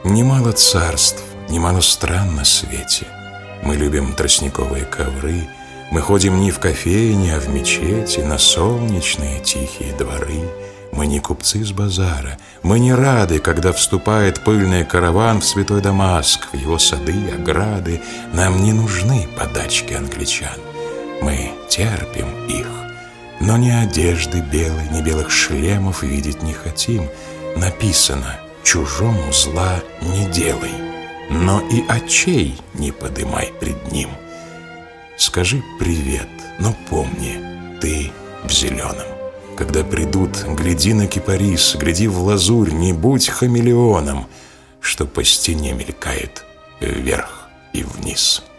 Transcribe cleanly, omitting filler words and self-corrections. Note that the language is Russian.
Немало царств, немало стран на свете. Мы любим тростниковые ковры. Мы ходим не в кофейни, а в мечети, на солнечные тихие дворы. Мы не купцы с базара. Мы не рады, когда вступает пыльный караван в святой Дамаск, в его сады, ограды. Нам не нужны подачки англичан. Мы терпим их, но ни одежды белой, ни белых шлемов видеть не хотим. Написано: чужому зла не делай, но и очей не подымай пред ним. Скажи привет, но помни, ты в зеленом. Когда придут, гляди на кипарис, гляди в лазурь, не будь хамелеоном, что по стене мелькает вверх и вниз.